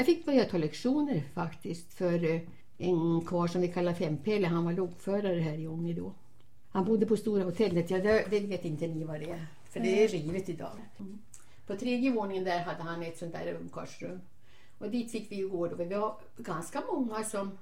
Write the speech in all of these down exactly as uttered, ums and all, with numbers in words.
Jag fick börja ta lektioner faktiskt för en karl som vi kallar Fempelle. Han var lokförare här i Ånge då. Han bodde på Stora hotellet. Ja, det, det vet inte ni vad det är. För det är rivet idag. Mm. På tredje våningen där hade han ett sånt där ungkarlsrum. Och dit fick vi ju gå då. Vi var ganska många som,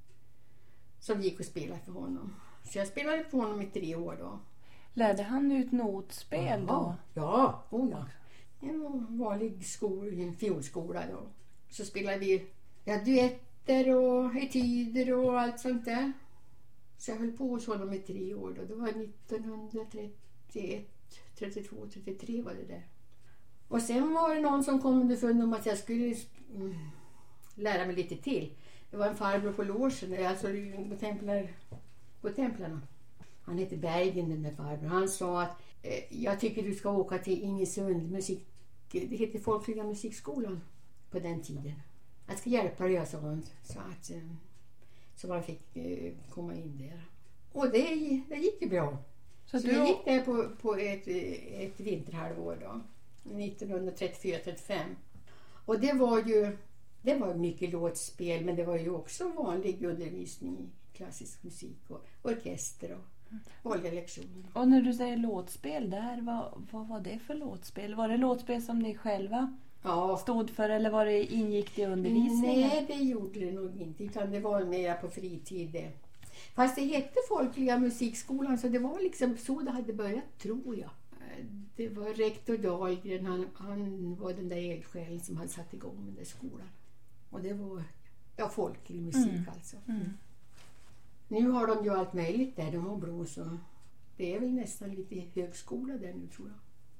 som gick och spelade för honom. Så jag spelade för honom i tre år då. Lärde han ut notspel då? Ja, oh ja. En vanlig skol, en fiolskola då. Så spelade vi ja, duetter och etyder och allt sånt där. Så jag höll på hos honom i tre år då. Det var nittonhundratrettioett, trettiotvå, trettiotre var det där. Och sen var det någon som kom underfund om att jag skulle mm, lära mig lite till. Det var en farbror på logen, alltså på, templar, på templarna. Han hette Bergen, den där farbror. Han sa att eh, jag tycker du ska åka till Ingesund musik. Det heter Folkliga musikskolan på den tiden. Jag ska hjälpa dig, sa han. Så att eh, så man fick eh, komma in där. Och det, det gick ju bra. Så, så du... jag gick där på, på ett, ett vinterhalvår då. nittonhundratrettiofyra trettiofem. Och det var ju det var mycket låtspel, men det var ju också vanlig undervisning i klassisk musik och orkester och vanliga lektioner. Och när du säger låtspel där, vad, vad var det för låtspel? Var det låtspel som ni själva ja. stod för eller var det ingick det i undervisningen? Nej, det gjorde det nog inte, utan det var mer på fritid. Fast det hette Folkliga musikskolan, så det var liksom så det hade börjat, tror jag. Det var rektor Dahlgren, han, han var den där eldsjälen som hade satt igång med den skolan. Och det var ja, folklig musik mm. alltså. Mm. Nu har de ju allt möjligt där, de har blås och det är väl nästan lite högskola där nu, tror jag.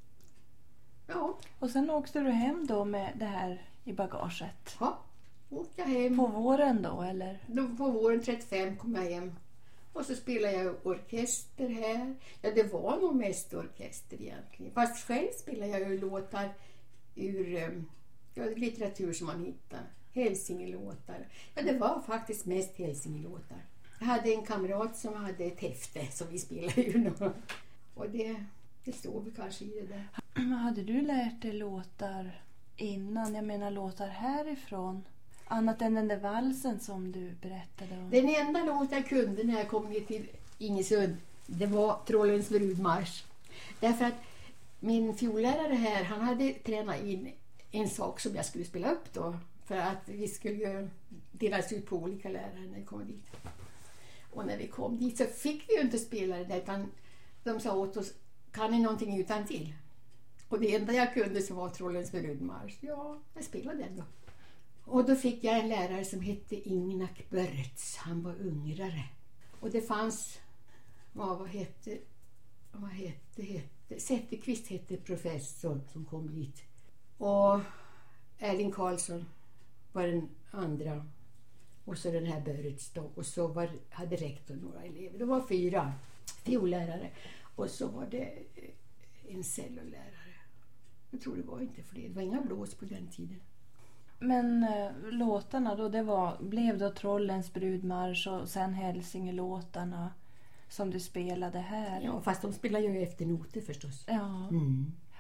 Ja. Och sen åkte du hem då med det här i bagaget? Ja, åkte jag hem. På våren då, eller? Då, på våren trettiofem kom jag hem. Och så spelade jag orkester här. Ja, det var nog mest orkester egentligen. Fast själv spelade jag ju låtar ur ja, litteratur som man hittar. Hälsingelåtar. Ja, det var faktiskt mest Hälsingelåtar. Jag hade en kamrat som hade ett häfte som vi spelade ur. Och det, det står vi kanske i det där. Men hade du lärt dig låtar innan? Jag menar låtar härifrån? Annat än den där valsen som du berättade om. Den enda låt jag kunde när jag kom ner till Ingesund, det var Trollens brudmarsch. Därför att min fiollärare här, han hade tränat in en sak som jag skulle spela upp då. För att vi skulle delas ut på olika lärare när vi kom dit. Och när vi kom dit så fick vi ju inte spela det där, utan de sa åt oss, kan ni någonting utan till? Och det enda jag kunde så var Trollens brudmarsch. Ja, jag spelade den då. Och då fick jag en lärare som hette Ingnak Börts. Han var ungrare. Och det fanns, vad, vad hette, vad hette, hette, Zetterqvist hette professor som kom dit. Och Erling Karlsson var den andra. Och så den här Börts då. Och så var, hade rektor några elever. Det var fyra fiollärare. Och så var det en cellolärare. Jag tror det var inte fler. Det var inga blås på den tiden. Men äh, låtarna då, det var, blev då Trollens brudmarsch och sen Hälsingelåtarna som du spelade här? Ja, fast de spelar ju efter noter förstås. Ja. Mm.